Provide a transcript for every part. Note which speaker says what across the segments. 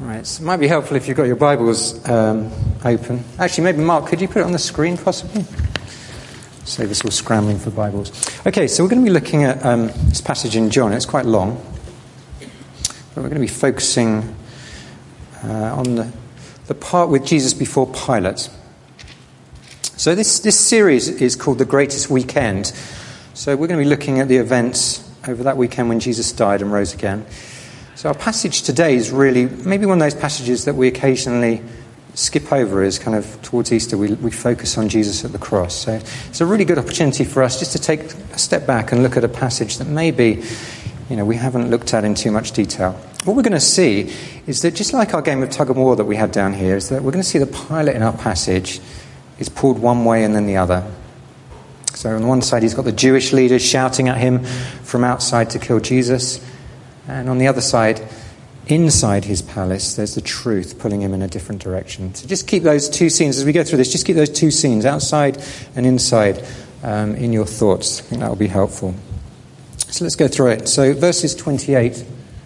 Speaker 1: Right, so it might be helpful if you've got your Bibles open. Actually, maybe Mark, could you put it on the screen possibly? Save us all scrambling for Bibles. Okay, so we're going to be looking at this passage in John. It's quite long, but we're going to be focusing on the part with Jesus before Pilate. So this series is called The Greatest Weekend. So we're going to be looking at the events over that weekend when Jesus died and rose again. So our passage today is really maybe one of those passages that we occasionally skip over as kind of towards Easter we focus on Jesus at the cross. So it's a really good opportunity for us just to take a step back and look at a passage that maybe we haven't looked at in too much detail. What we're going to see is that just like our game of tug of war that we had down here, is that we're going to see the Pilate in our passage is pulled one way and then the other. So on one side he's got the Jewish leaders shouting at him from outside to kill Jesus. And on the other side, inside his palace, there's the truth pulling him in a different direction. So just keep those two scenes, as we go through this, just keep those two scenes, outside and inside, in your thoughts. I think that will be helpful. So let's go through it. So verses 28,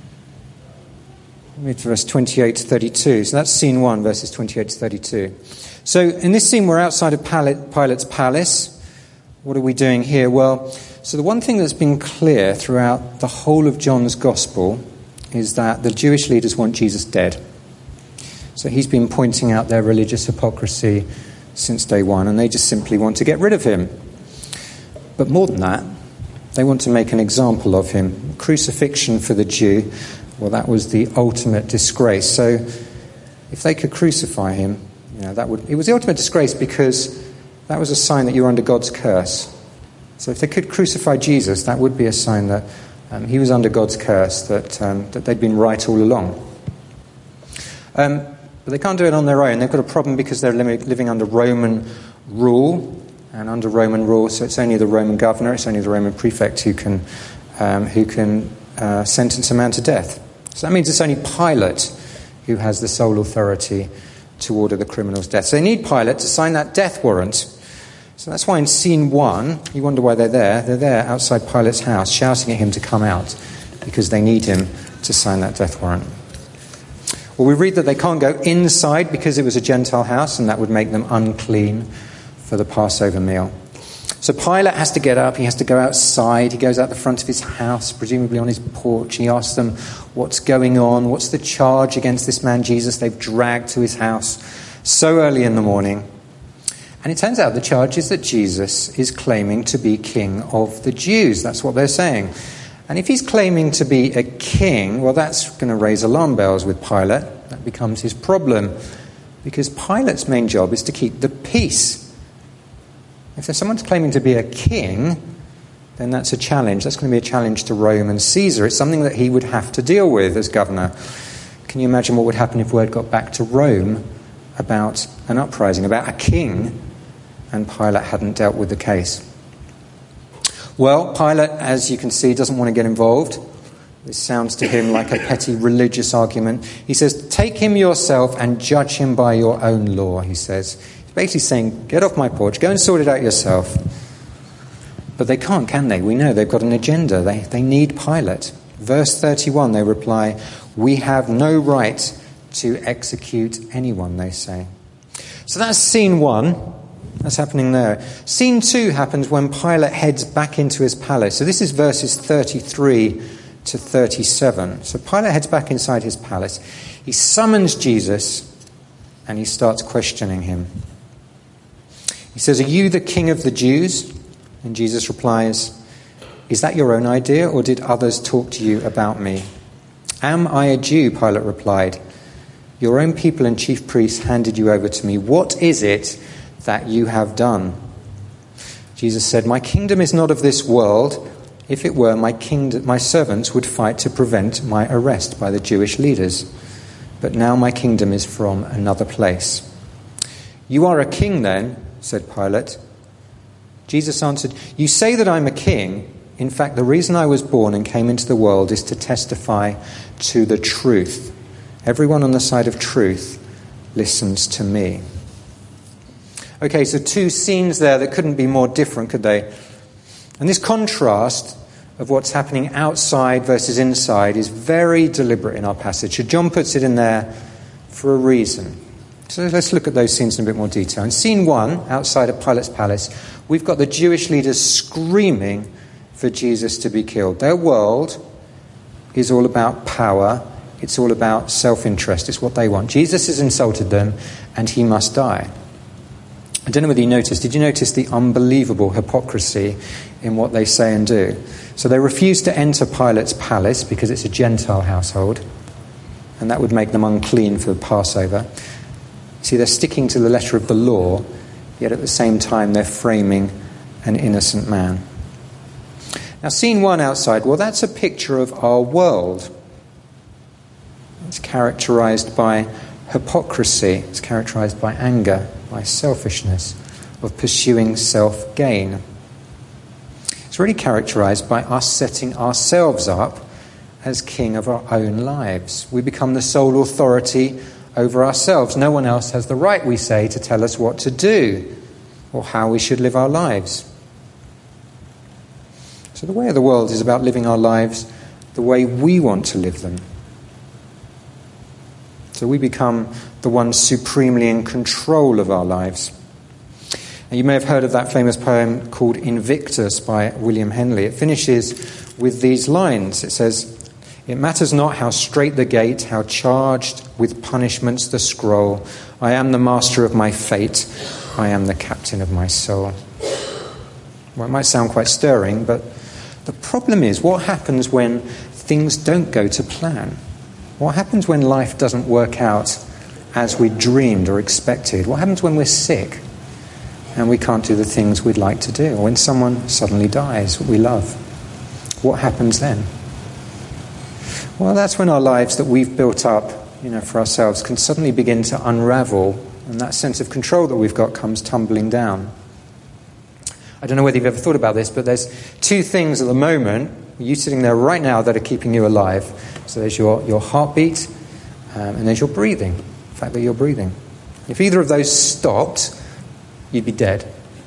Speaker 1: read verse 28 to 32. So that's scene 1, verses 28 to 32. So in this scene, we're outside of Pilate's palace. What are we doing here? Well, so the one thing that's been clear throughout the whole of John's Gospel is that the Jewish leaders want Jesus dead. So he's been pointing out their religious hypocrisy since day one, and they just simply want to get rid of him. But more than that, they want to make an example of him. Crucifixion for the Jew, well, that was the ultimate disgrace. So if they could crucify him, it was the ultimate disgrace because that was a sign that you were under God's curse. So if they could crucify Jesus, that would be a sign that he was under God's curse, that they'd been right all along. But they can't do it on their own. They've got a problem because they're living under Roman rule, and under Roman rule, so it's only the Roman governor, it's only the Roman prefect who can sentence a man to death. So that means it's only Pilate who has the sole authority to order the criminal's death. So they need Pilate to sign that death warrant. So that's why in scene 1, you wonder why they're there. They're there outside Pilate's house, shouting at him to come out, because they need him to sign that death warrant. Well, we read that they can't go inside because it was a Gentile house, and that would make them unclean for the Passover meal. So Pilate has to get up, he has to go outside, he goes out the front of his house, presumably on his porch. He asks them what's going on, what's the charge against this man Jesus they've dragged to his house so early in the morning. And it turns out the charge is that Jesus is claiming to be king of the Jews. That's what they're saying. And if he's claiming to be a king, well, that's going to raise alarm bells with Pilate. That becomes his problem, because Pilate's main job is to keep the peace. If there's someone claiming to be a king, then that's a challenge. That's going to be a challenge to Rome and Caesar. It's something that he would have to deal with as governor. Can you imagine what would happen if word got back to Rome about an uprising, about a king, and Pilate hadn't dealt with the case? Well, Pilate, as you can see, doesn't want to get involved. This sounds to him like a petty religious argument. He says, take him yourself and judge him by your own law, he says. He's basically saying, get off my porch, go and sort it out yourself. But they can't, can they? We know they've got an agenda. They need Pilate. Verse 31, they reply, we have no right to execute anyone, they say. So that's scene 1. That's happening there. Scene 2 happens when Pilate heads back into his palace. So this is verses 33 to 37. So Pilate heads back inside his palace. He summons Jesus and he starts questioning him. He says, are you the king of the Jews? And Jesus replies, is that your own idea, or did others talk to you about me? Am I a Jew? Pilate replied. Your own people and chief priests handed you over to me. What is it that you have done? Jesus said, my kingdom is not of this world. If it were, my servants would fight to prevent my arrest by the Jewish leaders. But now my kingdom is from another place. You are a king then, said Pilate. Jesus answered, you say that I'm a king. In fact, the reason I was born and came into the world is to testify to the truth. Everyone on the side of truth listens to me. Okay, so two scenes there that couldn't be more different, could they? And this contrast of what's happening outside versus inside is very deliberate in our passage. So John puts it in there for a reason. So let's look at those scenes in a bit more detail. In scene 1, outside of Pilate's palace, we've got the Jewish leaders screaming for Jesus to be killed. Their world is all about power. It's all about self-interest. It's what they want. Jesus has insulted them, and he must die. I don't know whether you noticed. Did you notice the unbelievable hypocrisy in what they say and do? So they refuse to enter Pilate's palace because it's a Gentile household, and that would make them unclean for the Passover. See, they're sticking to the letter of the law, yet at the same time they're framing an innocent man. Now, scene 1 outside, well, that's a picture of our world. It's characterized by hypocrisy. It's characterized by anger, by selfishness, of pursuing self-gain. It's really characterized by us setting ourselves up as king of our own lives. We become the sole authority over ourselves. No one else has the right, we say, to tell us what to do or how we should live our lives. So the way of the world is about living our lives the way we want to live them. So we become the ones supremely in control of our lives. Now, you may have heard of that famous poem called Invictus by William Henley. It finishes with these lines. It says, "It matters not how strait the gate, how charged with punishments the scroll. I am the master of my fate. I am the captain of my soul." Well, it might sound quite stirring, but the problem is, what happens when things don't go to plan? What happens when life doesn't work out as we dreamed or expected? What happens when we're sick and we can't do the things we'd like to do? Or when someone suddenly dies that we love? What happens then? Well, that's when our lives that we've built up, for ourselves can suddenly begin to unravel, and that sense of control that we've got comes tumbling down. I don't know whether you've ever thought about this, but there's two things at the moment, you sitting there right now, that are keeping you alive. So there's your heartbeat, and there's your breathing, the fact that you're breathing. If either of those stopped, you'd be dead.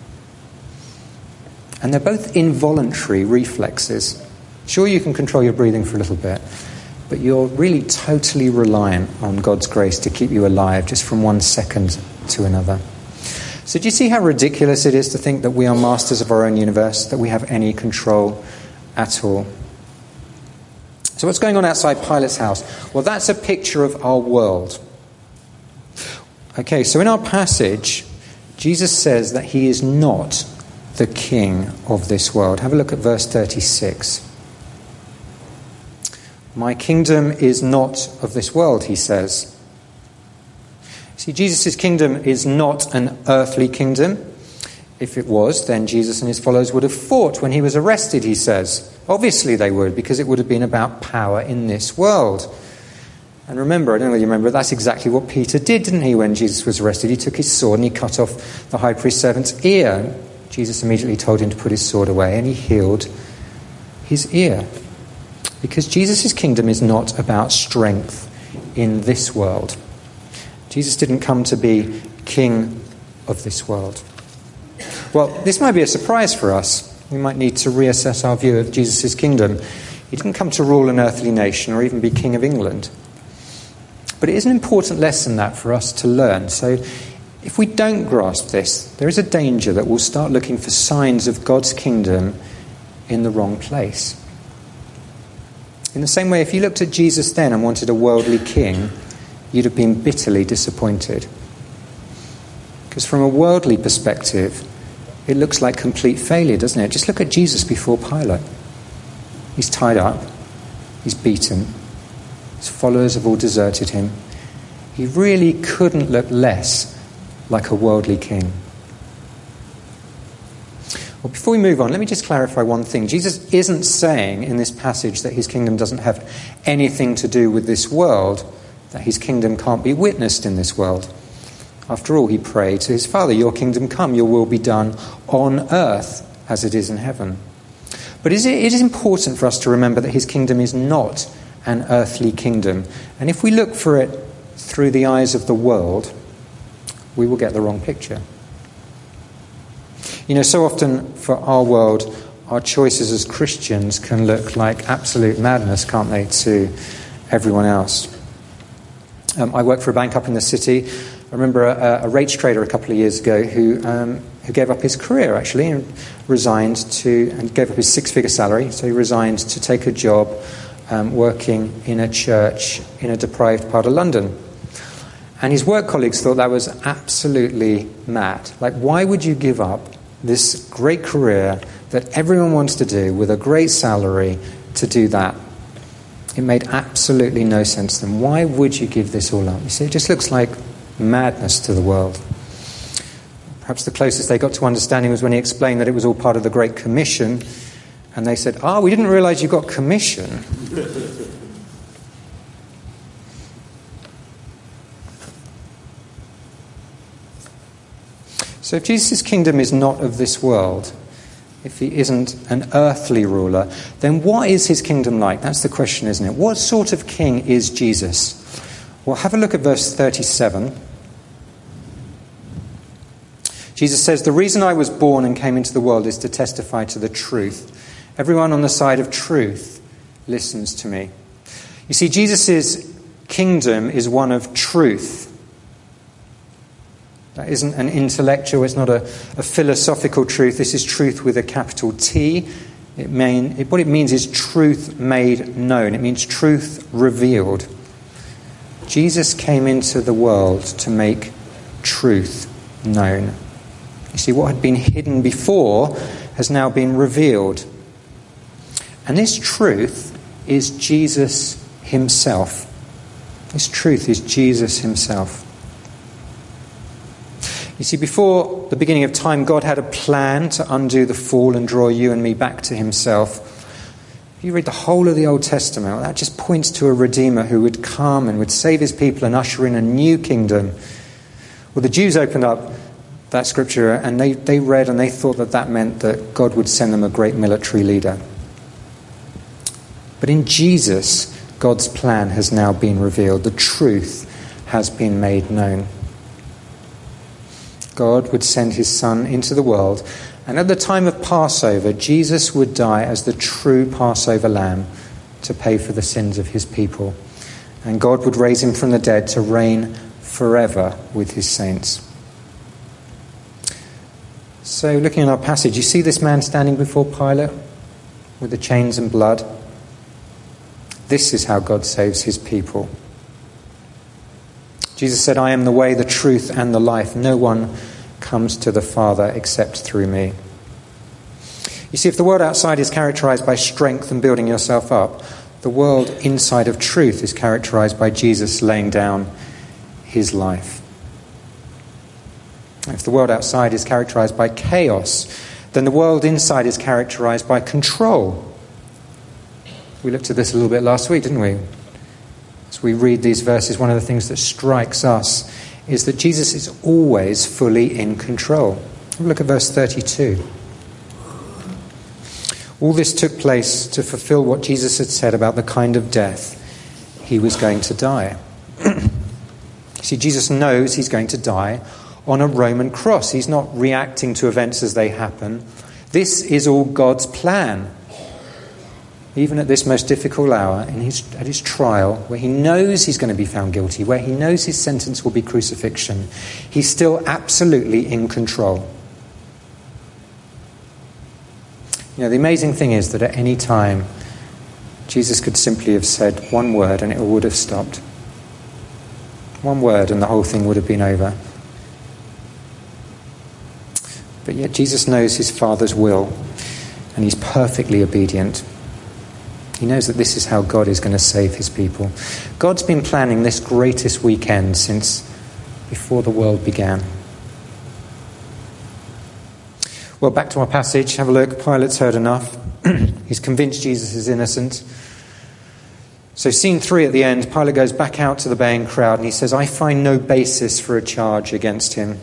Speaker 1: And they're both involuntary reflexes. Sure, you can control your breathing for a little bit, but you're really totally reliant on God's grace to keep you alive just from one second to another. So do you see how ridiculous it is to think that we are masters of our own universe, that we have any control at all? So what's going on outside Pilate's house? Well, that's a picture of our world. Okay, so in our passage, Jesus says that he is not the king of this world. Have a look at verse 36. "My kingdom is not of this world," he says. See, Jesus' kingdom is not an earthly kingdom. If it was, then Jesus and his followers would have fought when he was arrested, he says. Obviously they would, because it would have been about power in this world. And remember, I don't know whether you remember, that's exactly what Peter did, didn't he, when Jesus was arrested? He took his sword and he cut off the high priest's servant's ear. Jesus immediately told him to put his sword away, and he healed his ear. Because Jesus' kingdom is not about strength in this world. Jesus didn't come to be king of this world. Well, this might be a surprise for us. We might need to reassess our view of Jesus' kingdom. He didn't come to rule an earthly nation or even be king of England. But it is an important lesson that for us to learn. So if we don't grasp this, there is a danger that we'll start looking for signs of God's kingdom in the wrong place. In the same way, if you looked at Jesus then and wanted a worldly king, you'd have been bitterly disappointed. Because from a worldly perspective, it looks like complete failure, doesn't it? Just look at Jesus before Pilate. He's tied up. He's beaten. His followers have all deserted him. He really couldn't look less like a worldly king. Well, before we move on, let me just clarify one thing. Jesus isn't saying in this passage that his kingdom doesn't have anything to do with this world, that his kingdom can't be witnessed in this world. After all, he prayed to his Father, "Your kingdom come, your will be done on earth as it is in heaven." But it is important for us to remember that his kingdom is not an earthly kingdom. And if we look for it through the eyes of the world, we will get the wrong picture. So often for our world, our choices as Christians can look like absolute madness, can't they, to everyone else? I worked for a bank up in the city. I remember a rates trader a couple of years ago who gave up his career, actually, and gave up his six-figure salary. So he resigned to take a job working in a church in a deprived part of London. And his work colleagues thought that was absolutely mad. Like, why would you give up this great career that everyone wants to do with a great salary to do that? It made absolutely no sense to them. Why would you give this all up? You see, it just looks like madness to the world. Perhaps the closest they got to understanding was when he explained that it was all part of the Great Commission, and they said, we didn't realise you got commission. So if Jesus' kingdom is not of this world, if he isn't an earthly ruler, then what is his kingdom like? That's the question, isn't it? What sort of king is Jesus? Well, have a look at verse 37. Jesus says, "The reason I was born and came into the world is to testify to the truth. Everyone on the side of truth listens to me." You see, Jesus' kingdom is one of truth. That isn't an intellectual, it's not a philosophical truth. This is truth with a capital T. What it means is truth made known. It means truth revealed. Jesus came into the world to make truth known. You see, what had been hidden before has now been revealed. And this truth is Jesus himself. This truth is Jesus himself. You see, before the beginning of time, God had a plan to undo the fall and draw you and me back to himself. If you read the whole of the Old Testament, that just points to a Redeemer who would come and would save his people and usher in a new kingdom. Well, the Jews opened up that scripture and they read and they thought that meant that God would send them a great military leader. But in Jesus, God's plan has now been revealed. The truth has been made known. God would send his Son into the world, and at the time of Passover, Jesus would die as the true Passover lamb to pay for the sins of his people. And God would raise him from the dead to reign forever with his saints. So looking at our passage, you see this man standing before Pilate with the chains and blood. This is how God saves his people. Jesus said, "I am the way, the truth, and the life. No one comes to the Father except through me." You see, if the world outside is characterized by strength and building yourself up, the world inside of truth is characterized by Jesus laying down his life. If the world outside is characterized by chaos, then the world inside is characterized by control. We looked at this a little bit last week, didn't we? As we read these verses, one of the things that strikes us is that Jesus is always fully in control. Look at verse 32. All this took place to fulfill what Jesus had said about the kind of death he was going to die. See, Jesus knows he's going to die on a Roman cross. He's not reacting to events as they happen. This is all God's plan. Even at this most difficult hour, at his trial, where he knows he's going to be found guilty, where he knows his sentence will be crucifixion, he's still absolutely in control. You know, the amazing thing is that at any time, Jesus could simply have said one word and it would have stopped. One word and the whole thing would have been over. But yet Jesus knows his Father's will and he's perfectly obedient. He knows that this is how God is going to save his people. God's been planning this greatest weekend since before the world began. Well, back to our passage. Have a look. Pilate's heard enough. He's convinced Jesus is innocent. So scene 3 at the end, Pilate goes back out to the baying crowd and he says, "I find no basis for a charge against him."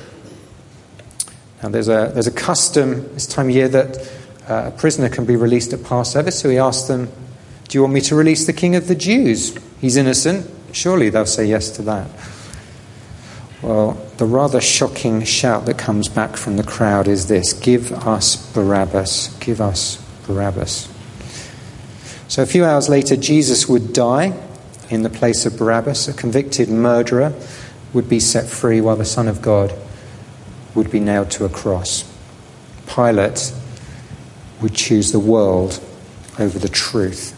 Speaker 1: Now there's a custom this time of year that a prisoner can be released at Passover, so he asked them, "Do you want me to release the King of the Jews? He's innocent." Surely they'll say yes to that. Well, the rather shocking shout that comes back from the crowd is this: "Give us Barabbas! Give us Barabbas!" So a few hours later, Jesus would die in the place of Barabbas. A convicted murderer would be set free while the Son of God would be nailed to a cross. Pilate would choose the world over the truth.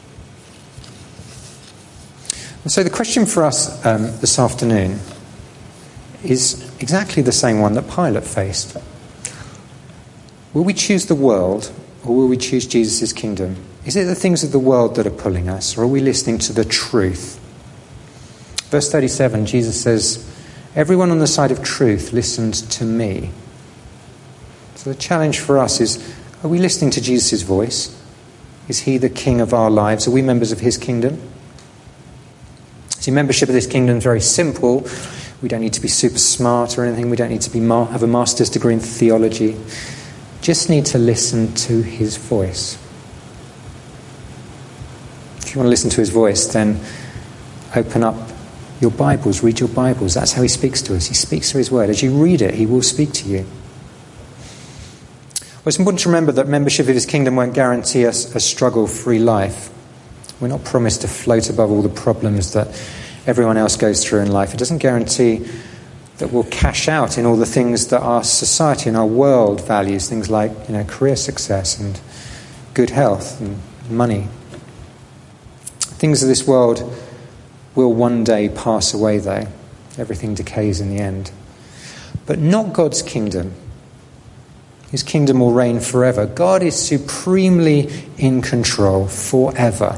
Speaker 1: And so the question for us this afternoon is exactly the same one that Pilate faced. Will we choose the world, or will we choose Jesus' kingdom? Is it the things of the world that are pulling us, or are we listening to the truth? Verse 37, Jesus says, "Everyone on the side of truth listened to me." So the challenge for us is, are we listening to Jesus' voice? Is he the king of our lives? Are we members of his kingdom? See, membership of this kingdom is very simple. We don't need to be super smart or anything. We don't need to have a master's degree in theology. Just need to listen to his voice. If you want to listen to his voice, then open up your Bibles, read your Bibles. That's how he speaks to us. He speaks through his word. As you read it, he will speak to you. Well, it's important to remember that membership of his kingdom won't guarantee us a struggle-free life. We're not promised to float above all the problems that everyone else goes through in life. It doesn't guarantee that we'll cash out in all the things that our society and our world values, things like, career success and good health and money. Things of this world will one day pass away, though. Everything decays in the end. But not God's kingdom. His kingdom will reign forever. God is supremely in control forever.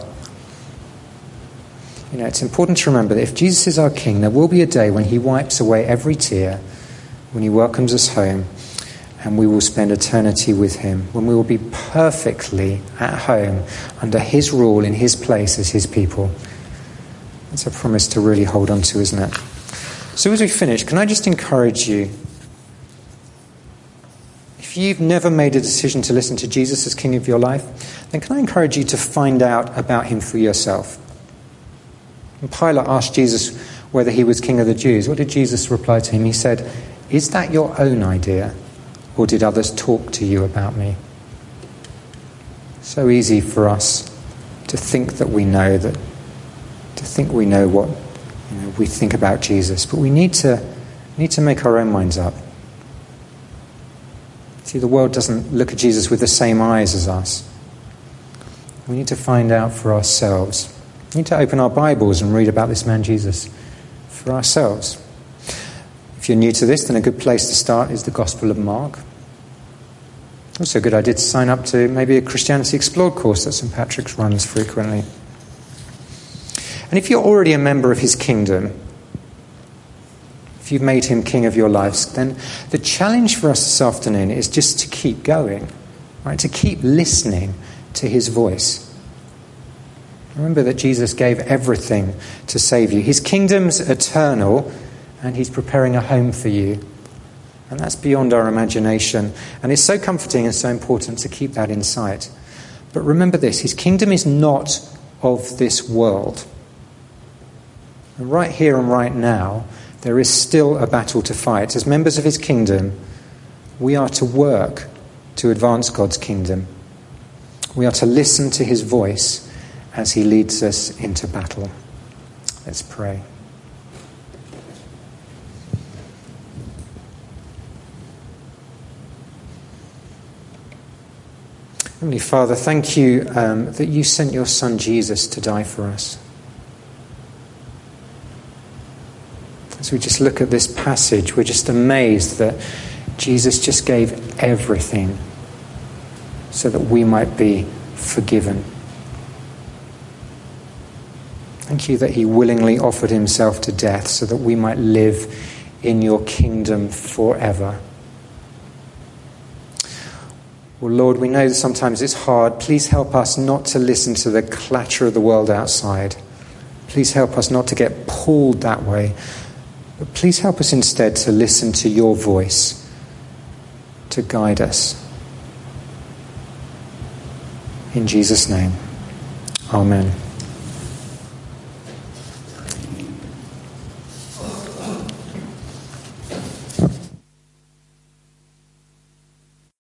Speaker 1: It's important to remember that if Jesus is our king, there will be a day when he wipes away every tear, when he welcomes us home, and we will spend eternity with him, when we will be perfectly at home under his rule in his place as his people. That's a promise to really hold on to, isn't it? So as we finish, can I just encourage you, if you've never made a decision to listen to Jesus as king of your life, then can I encourage you to find out about him for yourself? And Pilate asked Jesus whether he was king of the Jews. What did Jesus reply to him? He said, "Is that your own idea, or did others talk to you about me?" So easy for us to think that we know what we think about Jesus, but we need to make our own minds up. See, the world doesn't look at Jesus with the same eyes as us. We need to find out for ourselves. We need to open our Bibles and read about this man Jesus for ourselves. If you're new to this, then a good place to start is the Gospel of Mark. Also a good idea to sign up to maybe a Christianity Explored course that St. Patrick's runs frequently. And if you're already a member of his kingdom, if you've made him king of your lives, then the challenge for us this afternoon is just to keep going, right? To keep listening to his voice. Remember that Jesus gave everything to save you. His kingdom's eternal, and he's preparing a home for you. And that's beyond our imagination. And it's so comforting and so important to keep that in sight. But remember this, his kingdom is not of this world. And right here and right now, there is still a battle to fight. As members of his kingdom, we are to work to advance God's kingdom. We are to listen to his voice as he leads us into battle. Let's pray. Heavenly Father, thank you that you sent your Son Jesus to die for us. As we just look at this passage, we're just amazed that Jesus just gave everything so that we might be forgiven. Thank you that he willingly offered himself to death so that we might live in your kingdom forever. Well, Lord, we know that sometimes it's hard. Please help us not to listen to the clatter of the world outside. Please help us not to get pulled that way. But please help us instead to listen to your voice, to guide us. In Jesus' name, amen.